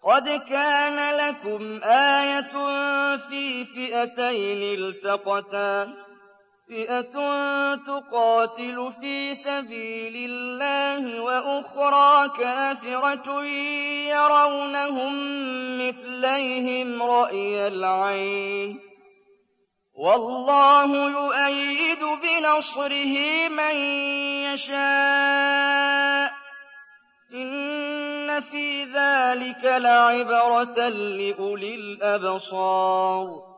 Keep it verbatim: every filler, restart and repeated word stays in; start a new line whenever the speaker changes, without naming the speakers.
قد كان لكم آية في فئتين التقتا فئة تقاتل في سبيل الله وأخرى كافرة يرونهم مثليهم رأي العين والله يؤيد بنصره من يشاء إن في ذلك لعبرة لأولي الأبصار